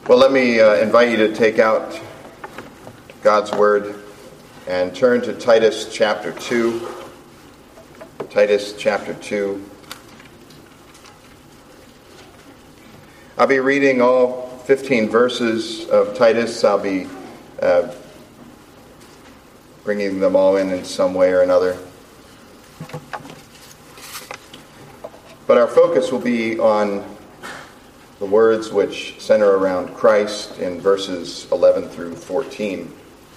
Well, let me invite you to take out God's Word and turn to Titus chapter 2. Titus chapter 2. I'll be reading all 15 verses of Titus. I'll be bringing them all in some way or another. But our focus will be on the words which center around Christ in verses 11 through 14.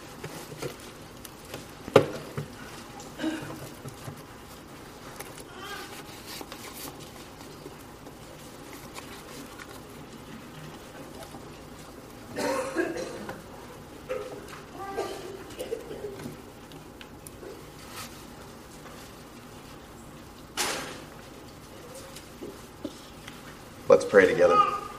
Let's pray together.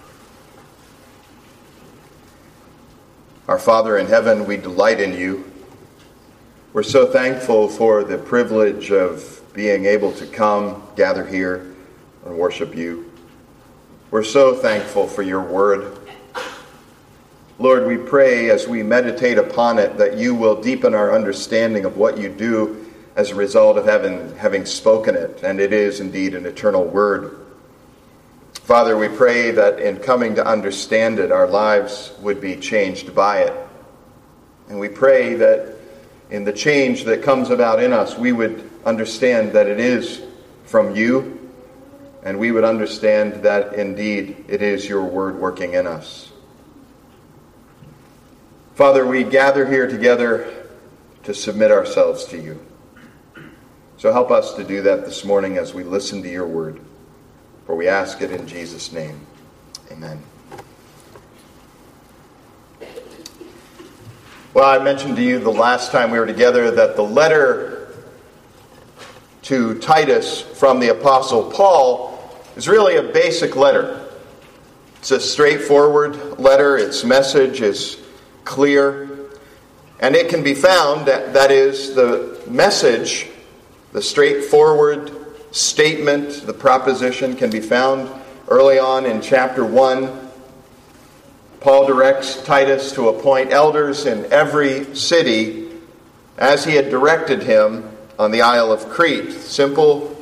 Our Father in heaven, we delight in you. We're so thankful for the privilege of being able to come, gather here, and worship you. We're so thankful for your word. Lord, we pray as we meditate upon it that you will deepen our understanding of what you do as a result of having spoken it, and it is indeed an eternal word. Father, we pray that in coming to understand it, our lives would be changed by it. And we pray that in the change that comes about in us, we would understand that it is from you, and we would understand that indeed it is your word working in us. Father, we gather here together to submit ourselves to you. So help us to do that this morning as we listen to your word. For we ask it in Jesus' name. Amen. Well, I mentioned to you the last time we were together that the letter to Titus from the Apostle Paul is really a basic letter. It's a straightforward letter. Its message is clear. And it can be found, that is, the message, the straightforward statement, the proposition can be found early on in chapter 1. Paul directs Titus to appoint elders in every city as he had directed him on the Isle of Crete. Simple,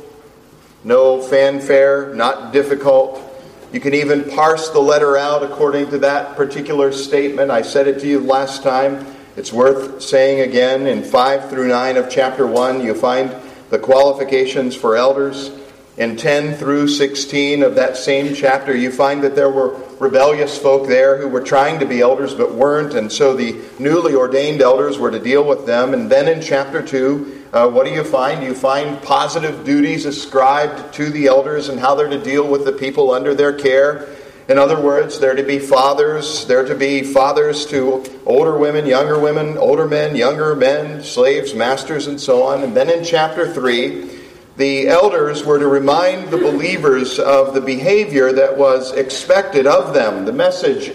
no fanfare, not difficult. You can even parse the letter out according to that particular statement. I said it to you last time. It's worth saying again. In 5 through 9 of chapter 1, you find the qualifications for elders. In 10 through 16 of that same chapter, you find that there were rebellious folk there who were trying to be elders but weren't, and so the newly ordained elders were to deal with them. And then in chapter 2, what do you find? You find positive duties ascribed to the elders and how they're to deal with the people under their care. In other words, they're to be fathers. They're to be fathers to older women, older men, younger men, slaves, masters, and so on. And then in chapter 3, the elders were to remind the believers of the behavior that was expected of them. The message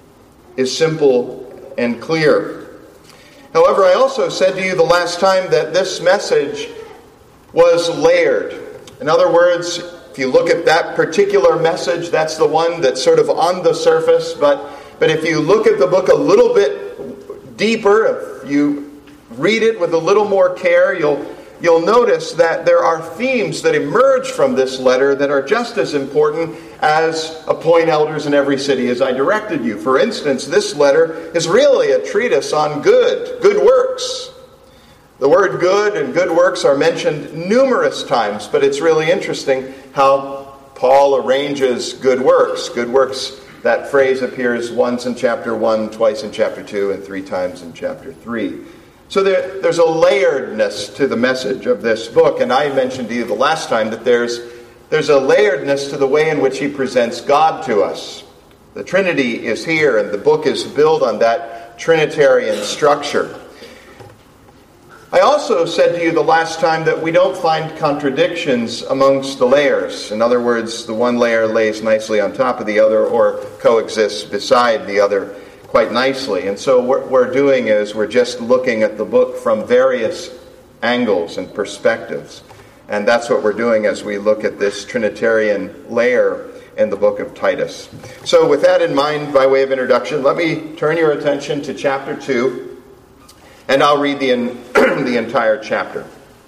is simple and clear. However, I also said to you the last time that this message was layered. In other words, if you look at that particular message, that's the one that's sort of on the surface. But if you look at the book a little bit deeper, if you read it with a little more care, you'll notice that there are themes that emerge from this letter that are just as important as appoint elders in every city as I directed you. For instance, this letter is really a treatise on good works. The word good and good works are mentioned numerous times, but it's really interesting how Paul arranges good works. Good works, that phrase appears once in chapter 1, twice in chapter 2, and 3 times in chapter 3. So there's a layeredness to the message of this book, and I mentioned to you the last time that there's a layeredness to the way in which he presents God to us. The Trinity is here, and the book is built on that Trinitarian structure. I also said to you the last time that we don't find contradictions amongst the layers. In other words, the one layer lays nicely on top of the other or coexists beside the other quite nicely. And so what we're doing is we're just looking at the book from various angles and perspectives. And that's what we're doing as we look at this Trinitarian layer in the book of Titus. So with that in mind, by way of introduction, let me turn your attention to chapter 2, and I'll read the entire chapter.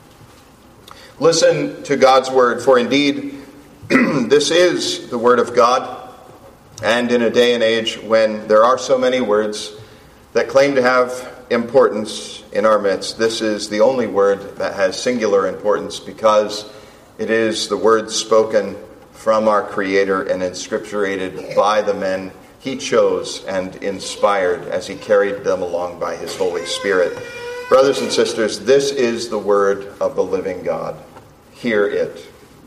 Listen to God's word, for indeed this is the word of God, and in a day and age when there are so many words that claim to have importance in our midst, this is the only word that has singular importance, because it is the word spoken from our Creator and inscripturated by the men He chose and inspired as He carried them along by His Holy Spirit. Brothers and sisters, this is the word of the living God. Hear it.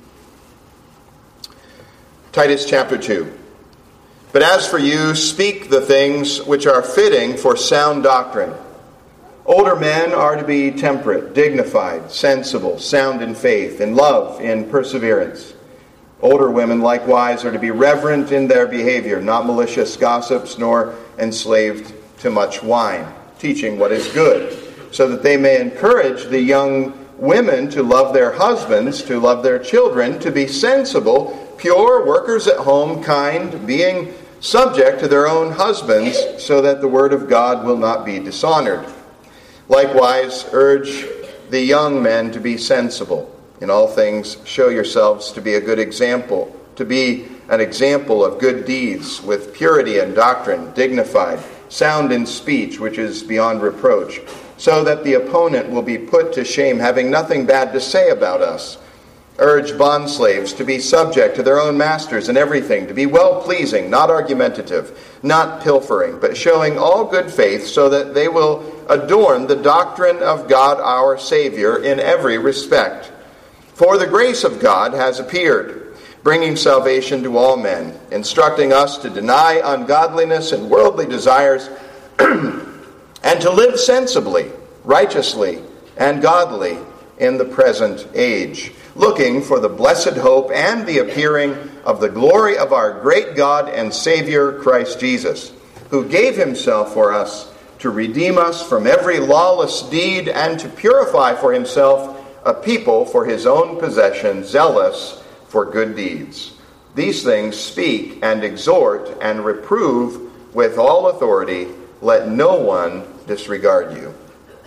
Titus chapter 2. But as for you, speak the things which are fitting for sound doctrine. Older men are to be temperate, dignified, sensible, sound in faith, in love, in perseverance. Older women likewise are to be reverent in their behavior, not malicious gossips, nor enslaved to much wine, teaching what is good, so that they may encourage the young women to love their husbands, to love their children, to be sensible, pure, workers at home, kind, being subject to their own husbands, so that the word of God will not be dishonored. Likewise, urge the young men to be sensible. In all things, show yourselves to be a good example, to be an example of good deeds, with purity and doctrine, dignified, sound in speech, which is beyond reproach, so that the opponent will be put to shame, having nothing bad to say about us. Urge bondslaves to be subject to their own masters in everything, to be well-pleasing, not argumentative, not pilfering, but showing all good faith, so that they will adorn the doctrine of God our Savior in every respect. For the grace of God has appeared, bringing salvation to all men, instructing us to deny ungodliness and worldly desires, and to live sensibly, righteously, and godly in the present age, looking for the blessed hope and the appearing of the glory of our great God and Savior, Christ Jesus, who gave himself for us to redeem us from every lawless deed and to purify for himself a people for his own possession, zealous for good deeds. These things speak and exhort and reprove with all authority. Let no one disregard you.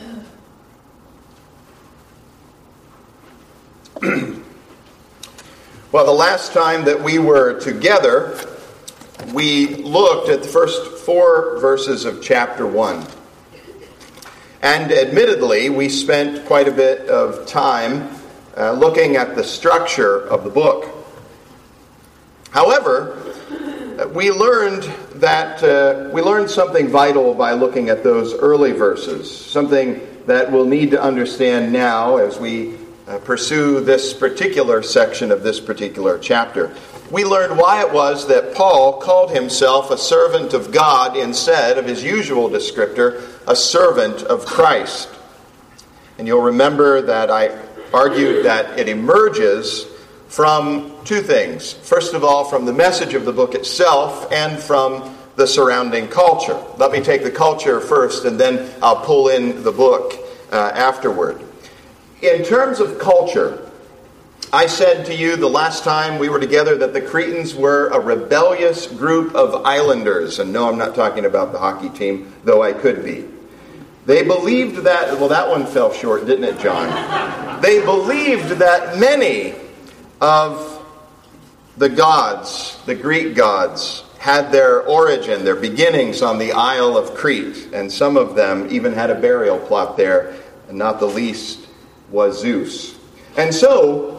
Well, the last time that we were together, we looked at the first 4 verses of chapter 1. And admittedly, we spent quite a bit of time looking at the structure of the book. However, we learned something vital by looking at those early verses, something that we'll need to understand now as we pursue this particular section of this particular chapter. We learned why it was that Paul called himself a servant of God instead of his usual descriptor, a servant of Christ. And you'll remember that I argued that it emerges from 2 things. First of all, from the message of the book itself and from the surrounding culture. Let me take the culture first, and then I'll pull in the book afterward. In terms of culture, I said to you the last time we were together that the Cretans were a rebellious group of islanders. And no, I'm not talking about the hockey team, though I could be. They believed that, well, that one fell short, didn't it, John? They believed that many of the gods, the Greek gods, had their origin, their beginnings on the Isle of Crete. And some of them even had a burial plot there, and not the least was Zeus. And so,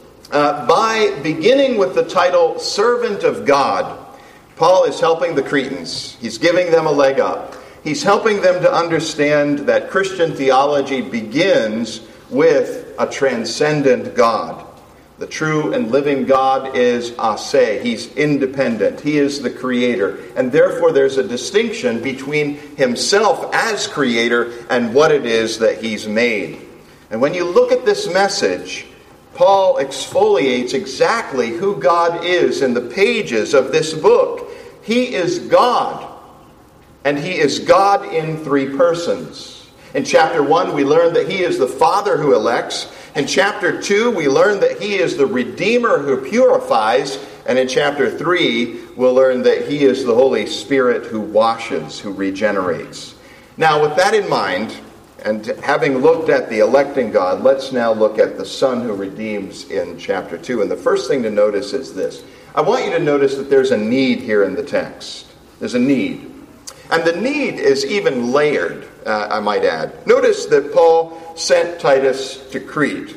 by beginning with the title Servant of God, Paul is helping the Cretans. He's giving them a leg up. He's helping them to understand that Christian theology begins with a transcendent God. The true and living God is ase. He's independent. He is the creator. And therefore there's a distinction between himself as creator and what it is that he's made. And when you look at this message, Paul exfoliates exactly who God is in the pages of this book. He is God. And he is God in 3 persons. In chapter 1, we learn that he is the Father who elects. In chapter 2, we learn that he is the Redeemer who purifies. And in chapter 3, we'll learn that he is the Holy Spirit who washes, who regenerates. Now, with that in mind, and having looked at the electing God, let's now look at the Son who redeems in chapter 2. And the first thing to notice is this. I want you to notice that there's a need here in the text. There's a need. And the need is even layered, I might add. Notice that Paul sent Titus to Crete.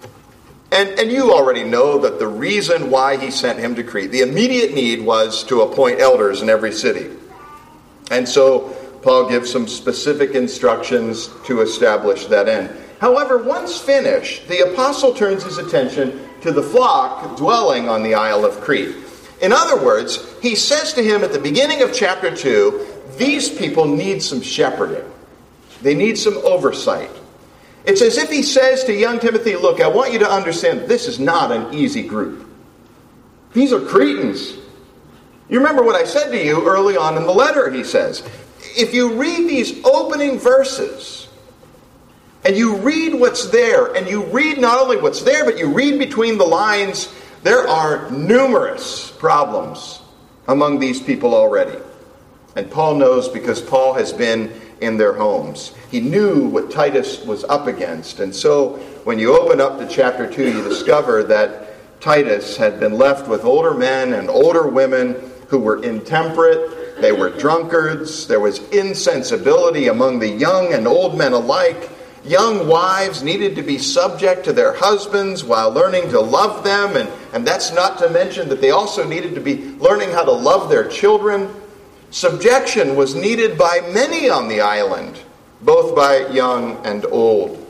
And you already know that the reason why he sent him to Crete, the immediate need was to appoint elders in every city. And so Paul gives some specific instructions to establish that end. However, once finished, the apostle turns his attention to the flock dwelling on the Isle of Crete. In other words, he says to him at the beginning of chapter 2, these people need some shepherding. They need some oversight. It's as if he says to young Timothy, look, I want you to understand this is not an easy group. These are Cretans. You remember what I said to you early on in the letter, he says. If you read these opening verses, and you read what's there, and you read not only what's there, but you read between the lines, there are numerous problems among these people already. And Paul knows because Paul has been in their homes. He knew what Titus was up against. And so when you open up to chapter 2, you discover that Titus had been left with older men and older women who were intemperate. They were drunkards. There was insensibility among the young and old men alike. Young wives needed to be subject to their husbands while learning to love them. And that's not to mention that they also needed to be learning how to love their children. Subjection was needed by many on the island, both by young and old.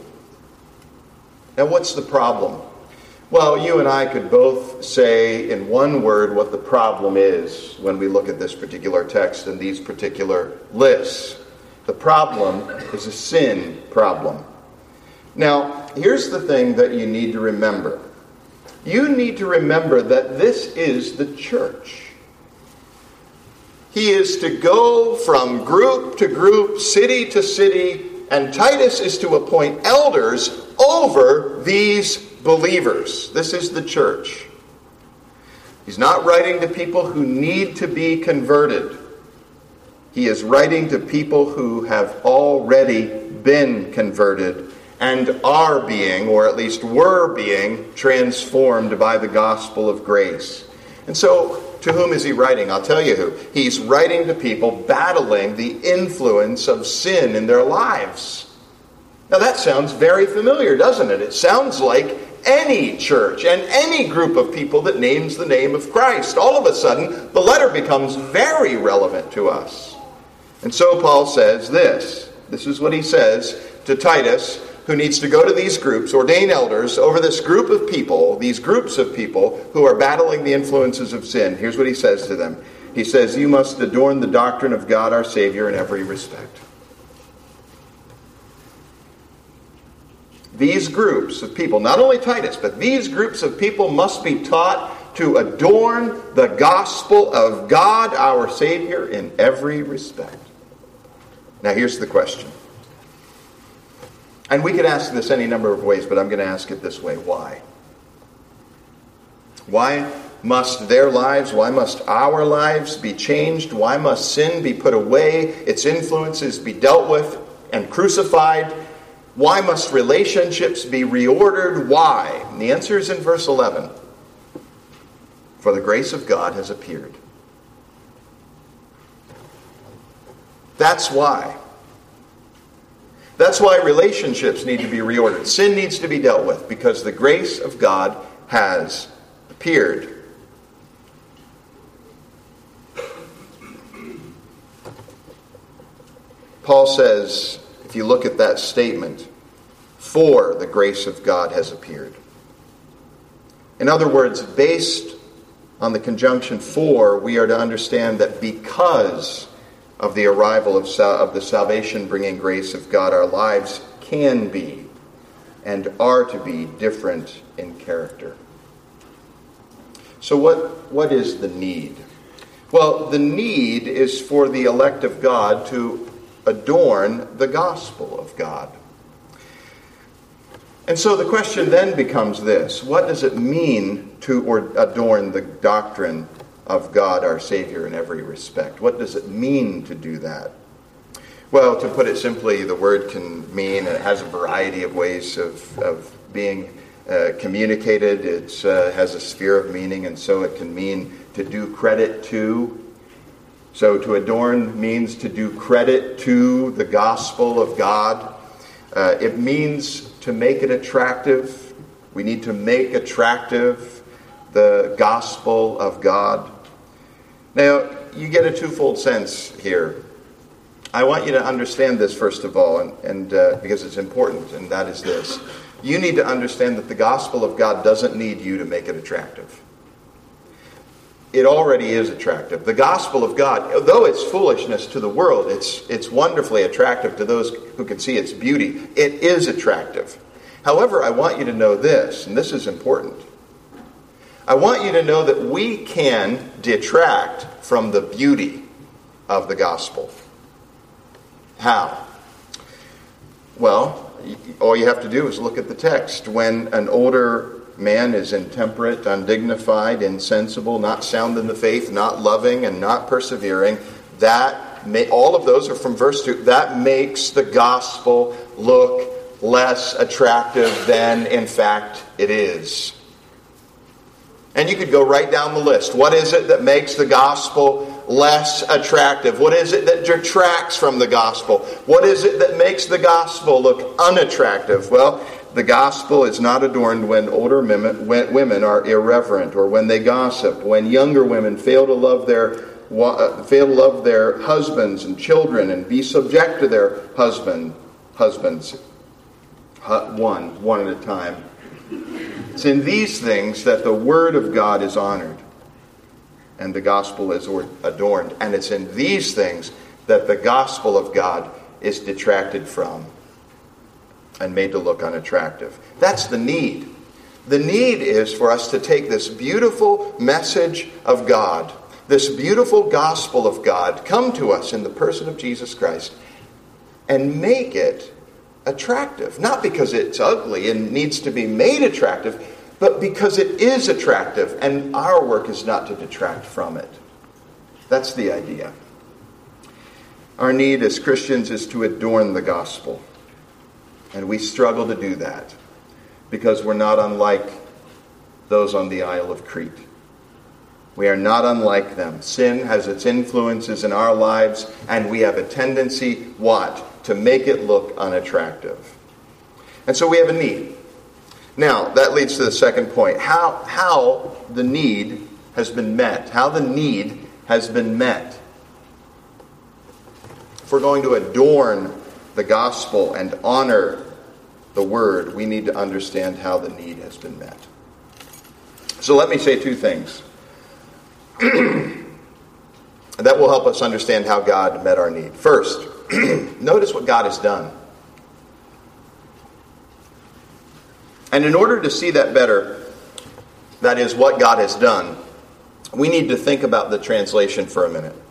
Now, what's the problem? Well, you and I could both say in one word what the problem is when we look at this particular text and these particular lists. The problem is a sin problem. Now, here's the thing that you need to remember. You need to remember that this is the church. He is to go from group to group, city to city, and Titus is to appoint elders over these believers. This is the church. He's not writing to people who need to be converted. He is writing to people who have already been converted and are being, or at least were being, transformed by the gospel of grace. And so, to whom is he writing? I'll tell you who. He's writing to people battling the influence of sin in their lives. Now that sounds very familiar, doesn't it? It sounds like any church and any group of people that names the name of Christ. All of a sudden, the letter becomes very relevant to us. And so Paul says this. This is what he says to Titus, who needs to go to these groups, ordain elders over this group of people, these groups of people who are battling the influences of sin. Here's what he says to them. He says, you must adorn the doctrine of God our Savior in every respect. These groups of people, not only Titus, but these groups of people must be taught to adorn the gospel of God our Savior in every respect. Now here's the question. And we could ask this any number of ways, but I'm going to ask it this way. Why? Why must their lives, why must our lives be changed? Why must sin be put away, its influences be dealt with and crucified? Why must relationships be reordered? Why? And the answer is in verse 11. For the grace of God has appeared. That's why. That's why relationships need to be reordered. Sin needs to be dealt with because the grace of God has appeared. Paul says, if you look at that statement, for the grace of God has appeared. In other words, based on the conjunction for, we are to understand that because of the arrival of the salvation-bringing grace of God, our lives can be and are to be different in character. So what is the need? Well, the need is for the elect of God to adorn the gospel of God. And so the question then becomes this: what does it mean to adorn the doctrine of God our Savior in every respect? What does it mean to do that? Well, to put it simply, the word can mean, and it has a variety of ways of being communicated. It has a sphere of meaning, and so it can mean to do credit to. So to adorn means to do credit to the gospel of God. It means to make it attractive. We need to make attractive the gospel of God. Now, you get a twofold sense here. I want you to understand this, first of all, and because it's important, and that is this. You need to understand that the gospel of God doesn't need you to make it attractive. It already is attractive. The gospel of God, though it's foolishness to the world, it's wonderfully attractive to those who can see its beauty. It is attractive. However, I want you to know this, and this is important. I want you to know that we can detract from the beauty of the gospel. How? Well, all you have to do is look at the text. When an older man is intemperate, undignified, insensible, not sound in the faith, not loving, and not persevering, all of those are from verse 2. That makes the gospel look less attractive than, in fact, it is. And you could go right down the list. What is it that makes the gospel less attractive? What is it that detracts from the gospel? What is it that makes the gospel look unattractive? Well, the gospel is not adorned when older women are irreverent, or when they gossip, when younger women fail to love their husbands and children and be subject to their husbands one at a time. It's in these things that the word of God is honored and the gospel is adorned. And it's in these things that the gospel of God is detracted from and made to look unattractive. That's the need. The need is for us to take this beautiful message of God, this beautiful gospel of God, come to us in the person of Jesus Christ, and make it attractive. Not because it's ugly and needs to be made attractive, but because it is attractive, and our work is not to detract from it. That's the idea. Our need as Christians is to adorn the gospel. And we struggle to do that because we're not unlike those on the Isle of Crete. We are not unlike them. Sin has its influences in our lives, and we have a tendency, what? To make it look unattractive. And so we have a need. Now, that leads to the second point. How the need has been met. How the need has been met. If we're going to adorn the gospel and honor the word, we need to understand how the need has been met. So let me say two things that will help us understand how God met our need. First, notice what God has done. And in order to see that better, that is what God has done, we need to think about the translation for a minute.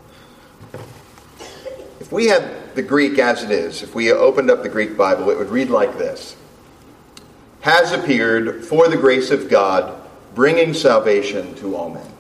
If we had the Greek as it is, if we opened up the Greek Bible, it would read like this: has appeared for the grace of God, bringing salvation to all men.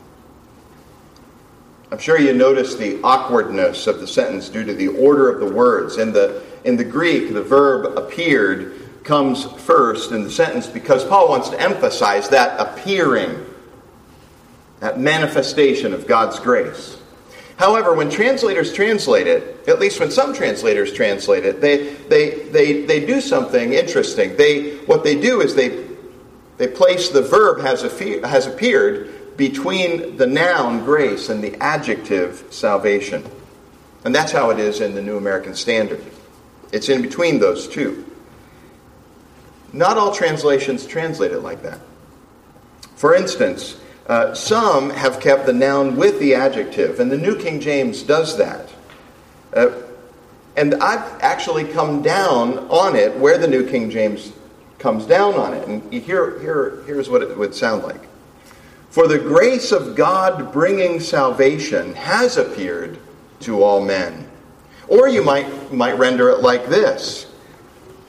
I'm sure you notice the awkwardness of the sentence due to the order of the words. In the Greek, the verb appeared comes first in the sentence because Paul wants to emphasize that appearing, that manifestation of God's grace. However, when translators translate it, at least when some translators translate it, they do something interesting. What they do is they place the verb has appeared between the noun grace and the adjective salvation. And that's how it is in the New American Standard. It's in between those two. Not all translations translate it like that. For instance, some have kept the noun with the adjective, and the New King James does that. And I've actually come down on it where the New King James comes down on it. And here's what it would sound like. For the grace of God bringing salvation has appeared to all men. Or you might render it like this: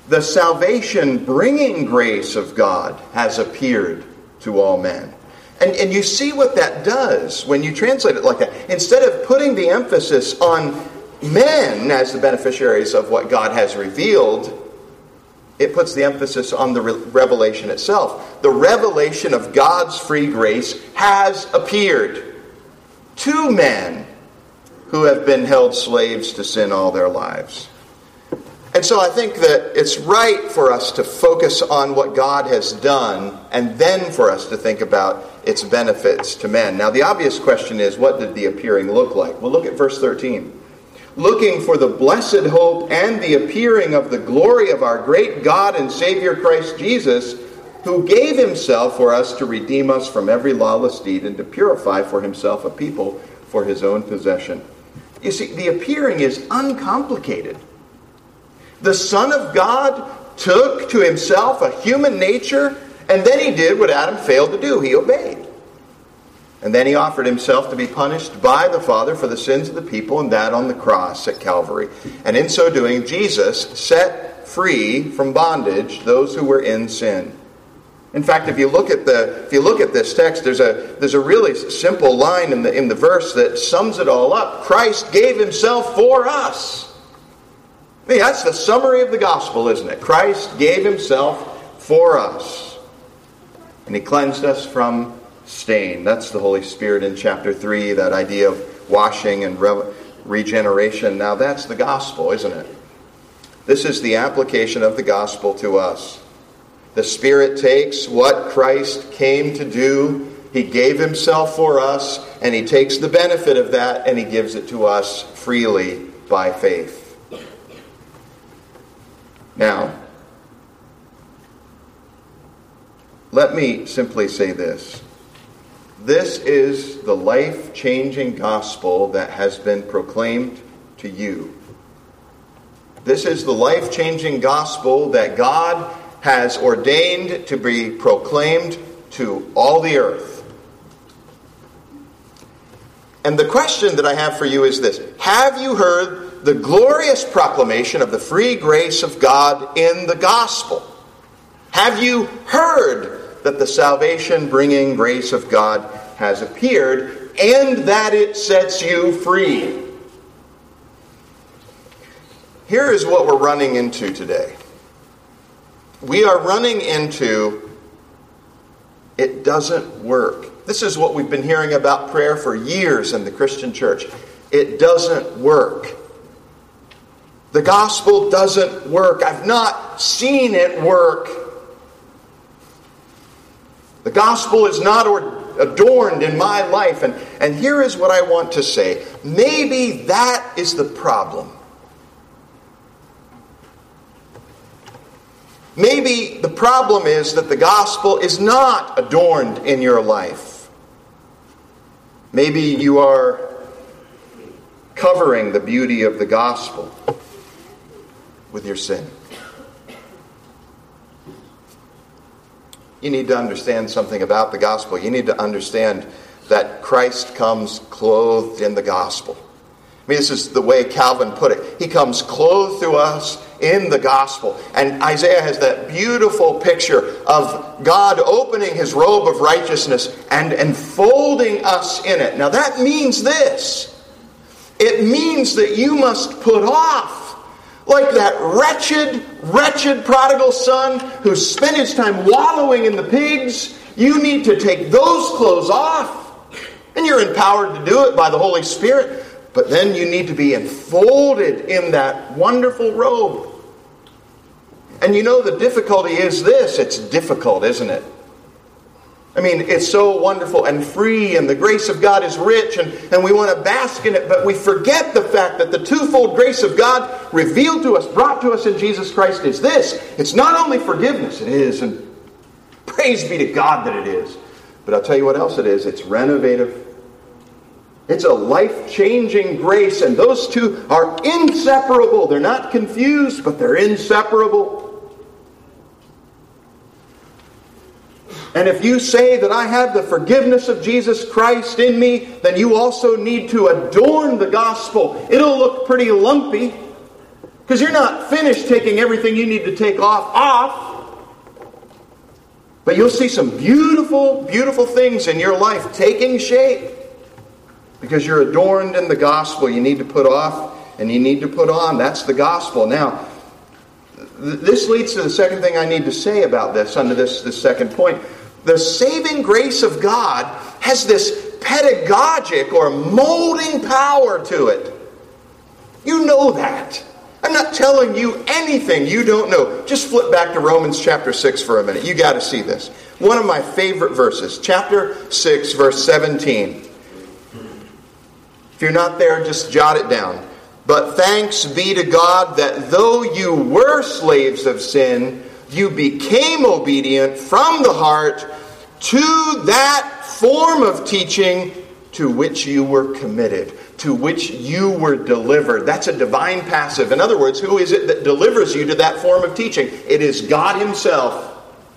the salvation-bringing grace of God has appeared to all men. And you see what that does when you translate it like that. Instead of putting the emphasis on men as the beneficiaries of what God has revealed, it puts the emphasis on the revelation itself. The revelation of God's free grace has appeared to men who have been held slaves to sin all their lives. And so I think that it's right for us to focus on what God has done and then for us to think about its benefits to men. Now the obvious question is, what did the appearing look like? Well, look at verse 13. Looking for the blessed hope and the appearing of the glory of our great God and Savior Christ Jesus, who gave himself for us to redeem us from every lawless deed and to purify for himself a people for his own possession. You see, the appearing is uncomplicated. The Son of God took to himself a human nature, and then he did what Adam failed to do. He obeyed. And then he offered himself to be punished by the Father for the sins of the people, and that on the cross at Calvary. And in so doing, Jesus set free from bondage those who were in sin. In fact, if you look at this text, there's a really simple line in the verse that sums it all up. Christ gave himself for us. I mean, that's the summary of the gospel, isn't it? Christ gave himself for us. And he cleansed us from stain. That's the Holy Spirit in chapter 3, that idea of washing and regeneration. Now that's the gospel, isn't it? This is the application of the gospel to us. The Spirit takes what Christ came to do. He gave himself for us, and he takes the benefit of that and he gives it to us freely by faith. Now, let me simply say this. This is the life-changing gospel that has been proclaimed to you. This is the life-changing gospel that God has ordained to be proclaimed to all the earth. And the question that I have for you is this. Have you heard the glorious proclamation of the free grace of God in the gospel? Have you heard that the salvation-bringing grace of God has appeared and that it sets you free? Here is what we're running into today. We are running into, it doesn't work. This is what we've been hearing about prayer for years in the Christian church. It doesn't work. The gospel doesn't work. I've not seen it work. The gospel is not adorned in my life. And here is what I want to say. Maybe that is the problem. Maybe the problem is that the gospel is not adorned in your life. Maybe you are covering the beauty of the gospel with your sin. You need to understand something about the gospel. You need to understand that Christ comes clothed in the gospel. I mean, this is the way Calvin put it. He comes clothed to us in the gospel. And Isaiah has that beautiful picture of God opening his robe of righteousness and enfolding us in it. Now that means this. It means that you must put off, like that wretched prodigal son who spent his time wallowing in the pigs. You need to take those clothes off. And you're empowered to do it by the Holy Spirit. But then you need to be enfolded in that wonderful robe. And you know the difficulty is this. It's difficult, isn't it? I mean, it's so wonderful and free, and the grace of God is rich, and we want to bask in it, but we forget the fact that the twofold grace of God revealed to us, brought to us in Jesus Christ is this. It's not only forgiveness, it is, and praise be to God that it is. But I'll tell you what else it is. It's renovative. It's a life-changing grace, and those two are inseparable. They're not confused, but they're inseparable. And if you say that I have the forgiveness of Jesus Christ in me, then you also need to adorn the gospel. It'll look pretty lumpy, Because you're not finished taking everything you need to take off. But you'll see some beautiful, beautiful things in your life taking shape. Because you're adorned in the gospel. You need to put off and you need to put on. That's the gospel. Now, this leads to the second thing I need to say about this, under this second point. The saving grace of God has this pedagogic or molding power to it. You know that. I'm not telling you anything you don't know. Just flip back to Romans chapter 6 for a minute. You got to see this. One of my favorite verses. Chapter 6, verse 17. If you're not there, just jot it down. But thanks be to God that though you were slaves of sin, you became obedient from the heart to that form of teaching to which you were committed, to which you were delivered. That's a divine passive. In other words, who is it that delivers you to that form of teaching? It is God Himself.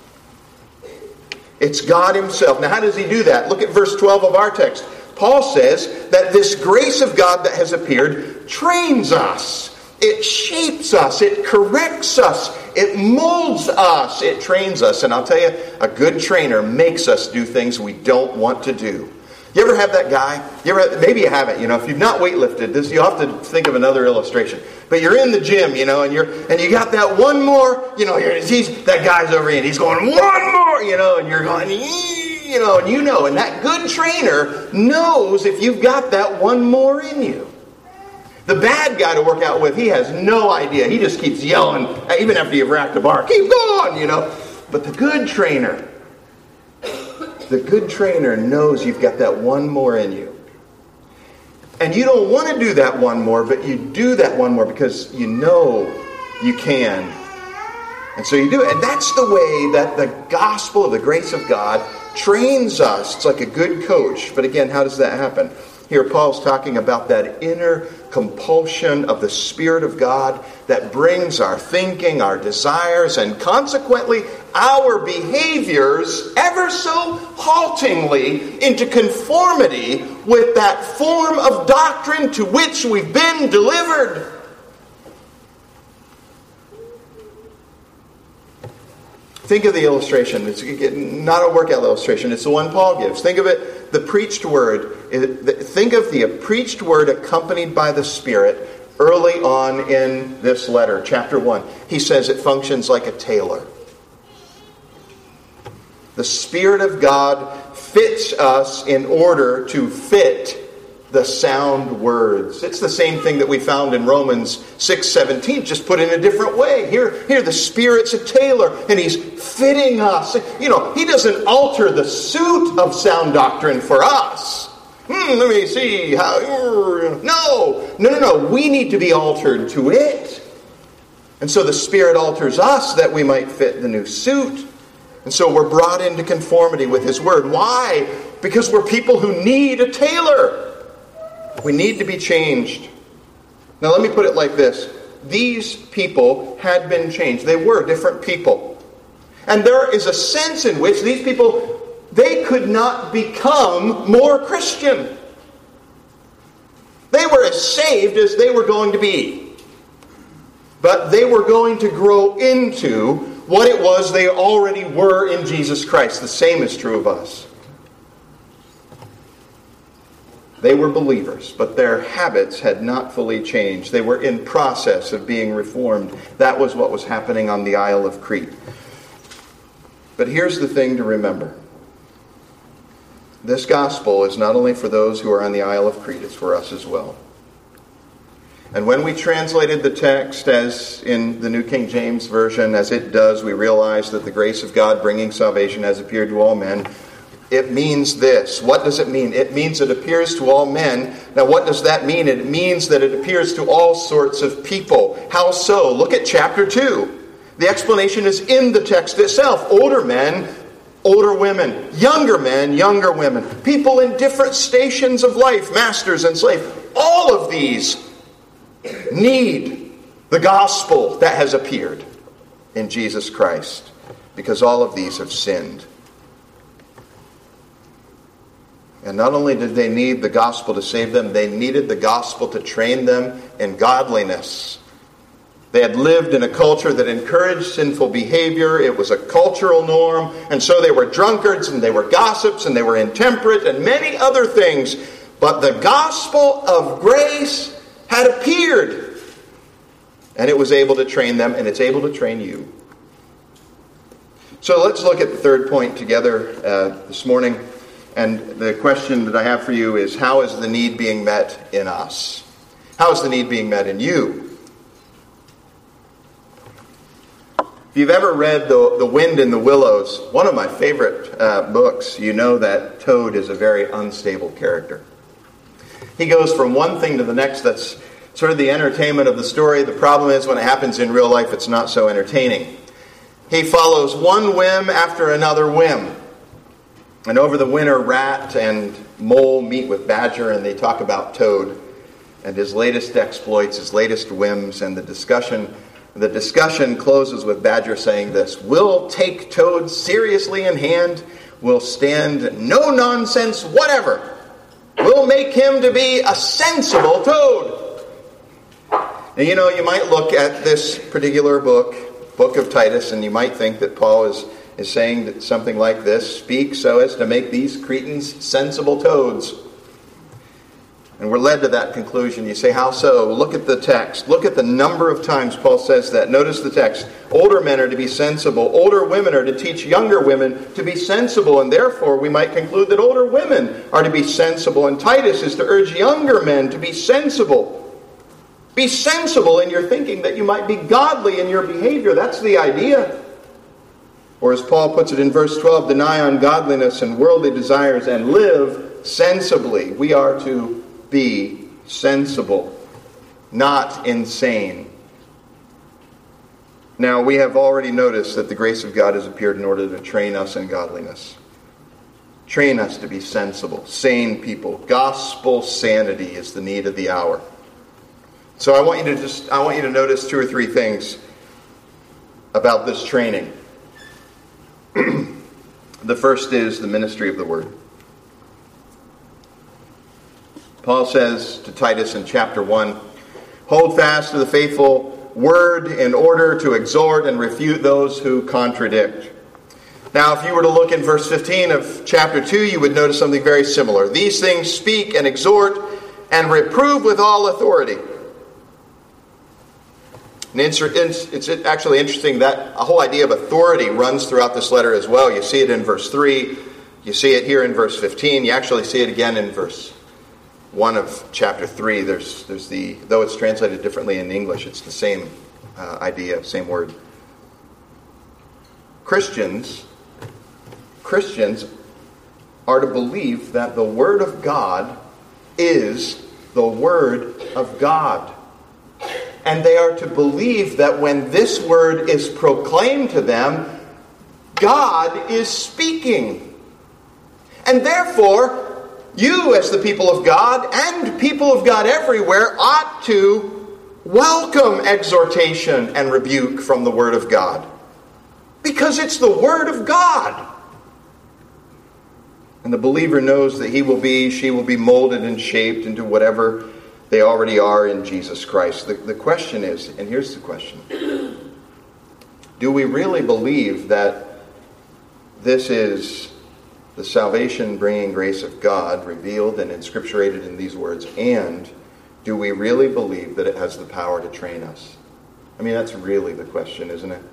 It's God Himself. Now, how does He do that? Look at verse 12 of our text. Paul says that this grace of God that has appeared trains us. It shapes us. It corrects us. It molds us. It trains us. And I'll tell you, a good trainer makes us do things we don't want to do. You ever have that guy? Maybe you haven't. If you've not weightlifted, you'll have to think of another illustration. But you're in the gym, and you got that one more. That guy's over here, and he's going one more. And you're going, and that good trainer knows if you've got that one more in you. The bad guy to work out with, he has no idea. He just keeps yelling, even after you've racked the bar. Keep going, But the good trainer knows you've got that one more in you. And you don't want to do that one more, but you do that one more because you know you can. And so you do it. And that's the way that the gospel of the grace of God trains us. It's like a good coach. But again, how does that happen? Here Paul's talking about that inner compulsion of the Spirit of God that brings our thinking, our desires, and consequently our behaviors ever so haltingly into conformity with that form of doctrine to which we've been delivered. Think of the illustration. It's not a workout illustration. It's the one Paul gives. Think of it, the preached word. Think of the preached word accompanied by the Spirit early on in this letter, chapter 1. He says it functions like a tailor. The Spirit of God fits us in order to fit the sound words. It's the same thing that we found in Romans 6:17, just put in a different way. Here the Spirit's a tailor, and He's fitting us. He doesn't alter the suit of sound doctrine for us. Let me see how. No. We need to be altered to it. And so the Spirit alters us that we might fit the new suit. And so we're brought into conformity with His Word. Why? Because we're people who need a tailor. We need to be changed. Now let me put it like this. These people had been changed. They were different people. And there is a sense in which these people, they could not become more Christian. They were as saved as they were going to be. But they were going to grow into what it was they already were in Jesus Christ. The same is true of us. They were believers, but their habits had not fully changed. They were in process of being reformed. That was what was happening on the Isle of Crete. But here's the thing to remember. This gospel is not only for those who are on the Isle of Crete, it's for us as well. And when we translated the text as in the New King James Version, as it does, we realize that the grace of God bringing salvation has appeared to all men. It means this. What does it mean? It means it appears to all men. Now, what does that mean? It means that it appears to all sorts of people. How so? Look at chapter 2. The explanation is in the text itself. Older men, older women. Younger men, younger women. People in different stations of life, masters and slaves. All of these need the gospel that has appeared in Jesus Christ, because all of these have sinned. And not only did they need the gospel to save them, they needed the gospel to train them in godliness. They had lived in a culture that encouraged sinful behavior. It was a cultural norm. And so they were drunkards, and they were gossips, and they were intemperate, and many other things. But the gospel of grace had appeared. And it was able to train them, and it's able to train you. So let's look at the third point together this morning. And the question that I have for you is, how is the need being met in us? How is the need being met in you? If you've ever read The Wind in the Willows, one of my favorite books, you know that Toad is a very unstable character. He goes from one thing to the next. That's sort of the entertainment of the story. The problem is when it happens in real life, it's not so entertaining. He follows one whim after another whim. And over the winter, Rat and Mole meet with Badger, and they talk about Toad and his latest exploits, his latest whims, and the discussion closes with Badger saying this: "We'll take Toad seriously in hand. We'll stand no nonsense whatever. We'll make him to be a sensible Toad." And you know, you might look at this particular book of Titus, and you might think that Paul is saying that something like this: "Speak so as to make these Cretans sensible toads." And we're led to that conclusion. You say, how so? Look at the text. Look at the number of times Paul says that. Notice the text. Older men are to be sensible. Older women are to teach younger women to be sensible. And therefore, we might conclude that older women are to be sensible. And Titus is to urge younger men to be sensible. Be sensible in your thinking, that you might be godly in your behavior. That's the idea. Or as Paul puts it in verse 12, deny ungodliness and worldly desires and live sensibly. We are to be sensible, not insane. Now, we have already noticed that the grace of God has appeared in order to train us in godliness. Train us to be sensible, sane people. Gospel sanity is the need of the hour. So I want you to notice two or three things about this training. The first is the ministry of the word. Paul says to Titus in chapter 1, hold fast to the faithful word in order to exhort and refute those who contradict. Now, if you were to look in verse 15 of chapter 2, you would notice something very similar. These things speak and exhort and reprove with all authority. And it's actually interesting that a whole idea of authority runs throughout this letter as well. You see it in verse 3. You see it here in verse 15. You actually see it again in verse 1 of chapter 3. There's though it's translated differently in English, it's the same idea, same word. Christians are to believe that the Word of God is the Word of God. And they are to believe that when this Word is proclaimed to them, God is speaking. And therefore, you, as the people of God, and people of God everywhere, ought to welcome exhortation and rebuke from the Word of God. Because it's the Word of God. And the believer knows that she will be molded and shaped into whatever they already are in Jesus Christ. The question is, and here's the question: do we really believe that this is the salvation-bringing grace of God revealed and inscripturated in these words? And do we really believe that it has the power to train us? I mean, that's really the question, isn't it?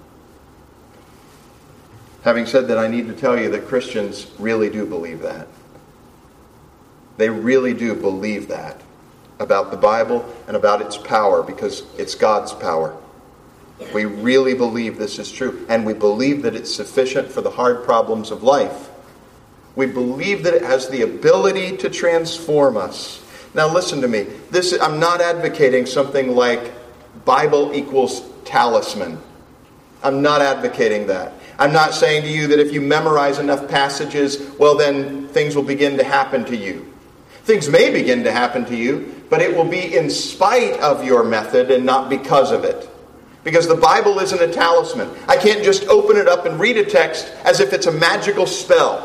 Having said that, I need to tell you that Christians really do believe that. They really do believe that about the Bible and about its power, because it's God's power. We really believe this is true, and we believe that it's sufficient for the hard problems of life. We believe that it has the ability to transform us. Now listen to me. I'm not advocating something like Bible equals talisman. I'm not advocating that. I'm not saying to you that if you memorize enough passages, well then things will begin to happen to you. Things may begin to happen to you, but it will be in spite of your method and not because of it. Because the Bible isn't a talisman. I can't just open it up and read a text as if it's a magical spell.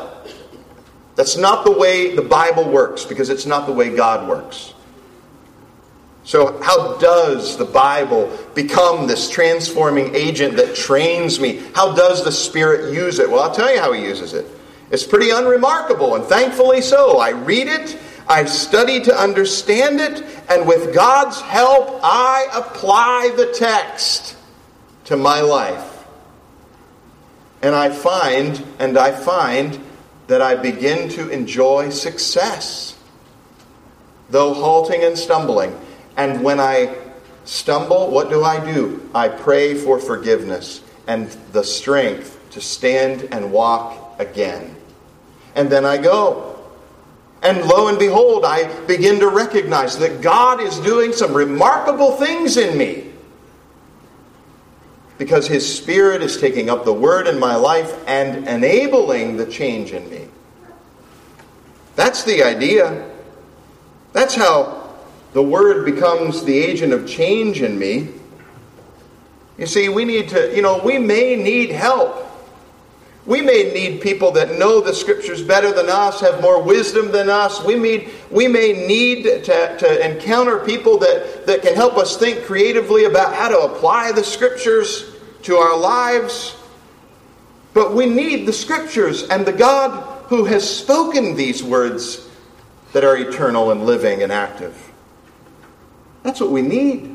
That's not the way the Bible works, because it's not the way God works. So how does the Bible become this transforming agent that trains me? How does the Spirit use it? Well, I'll tell you how He uses it. It's pretty unremarkable, and thankfully so. I read it, I study to understand it, and with God's help, I apply the text to my life. And I find that I begin to enjoy success, though halting and stumbling. And when I stumble, what do? I pray for forgiveness and the strength to stand and walk again. And then I go. And lo and behold, I begin to recognize that God is doing some remarkable things in me, because His Spirit is taking up the Word in my life and enabling the change in me. That's the idea. That's how the Word becomes the agent of change in me. You see, we may need help. We may need people that know the Scriptures better than us, have more wisdom than us. We may need to encounter people that can help us think creatively about how to apply the Scriptures to our lives. But we need the Scriptures and the God who has spoken these words that are eternal and living and active. That's what we need.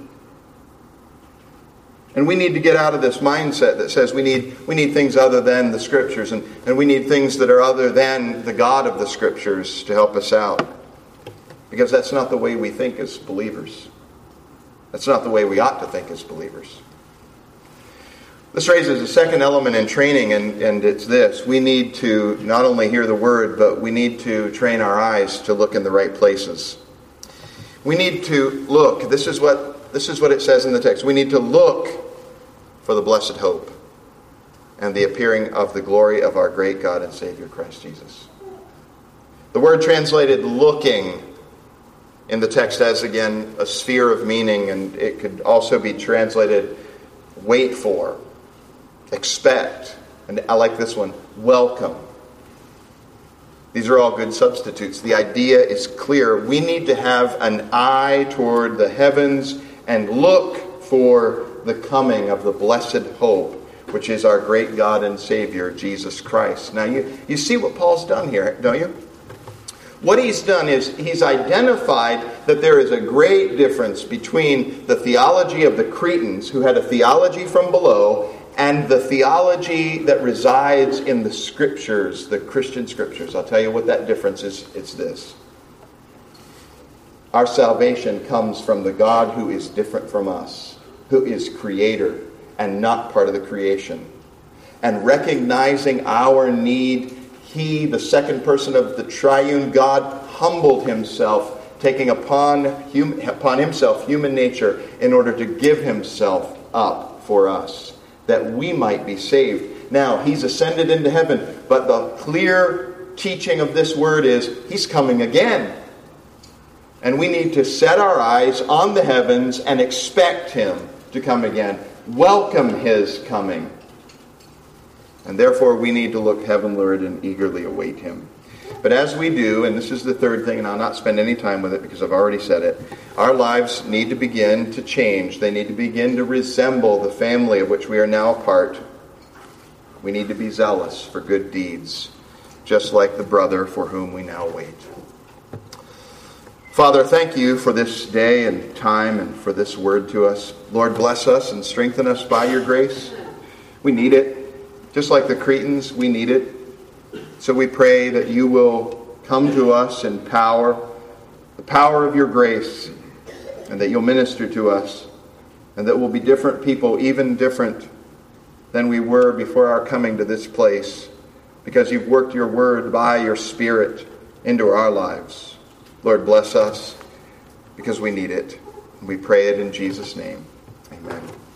And we need to get out of this mindset that says we need things other than the Scriptures, and we need things that are other than the God of the Scriptures to help us out. Because that's not the way we think as believers. That's not the way we ought to think as believers. This raises a second element in training, and it's this. We need to not only hear the Word, but we need to train our eyes to look in the right places. We need to look. This is what it says in the text. We need to look for the blessed hope and the appearing of the glory of our great God and Savior, Christ Jesus. The word translated looking in the text has, again, a sphere of meaning, and it could also be translated wait for, expect, and I like this one, welcome. These are all good substitutes. The idea is clear. We need to have an eye toward the heavens and look for the coming of the blessed hope, which is our great God and Savior, Jesus Christ. Now, you see what Paul's done here, don't you? What he's done is he's identified that there is a great difference between the theology of the Cretans, who had a theology from below, and the theology that resides in the Scriptures, the Christian Scriptures. I'll tell you what that difference is. It's this. Our salvation comes from the God who is different from us, who is creator and not part of the creation. And recognizing our need, He, the second person of the triune God, humbled Himself, taking upon Himself human nature in order to give Himself up for us, that we might be saved. Now, He's ascended into heaven, but the clear teaching of this word is He's coming again. And we need to set our eyes on the heavens and expect Him to come again. Welcome His coming. And therefore we need to look heavenward and eagerly await Him. But as we do, and this is the third thing, and I'll not spend any time with it because I've already said it, our lives need to begin to change. They need to begin to resemble the family of which we are now a part. We need to be zealous for good deeds, just like the brother for whom we now wait. Father, thank You for this day and time and for this word to us. Lord, bless us and strengthen us by Your grace. We need it. Just like the Cretans, we need it. So we pray that You will come to us in power, the power of Your grace, and that You'll minister to us, and that we'll be different people, even different than we were before our coming to this place, because You've worked Your word by Your Spirit into our lives. Lord, bless us because we need it. We pray it in Jesus' name. Amen.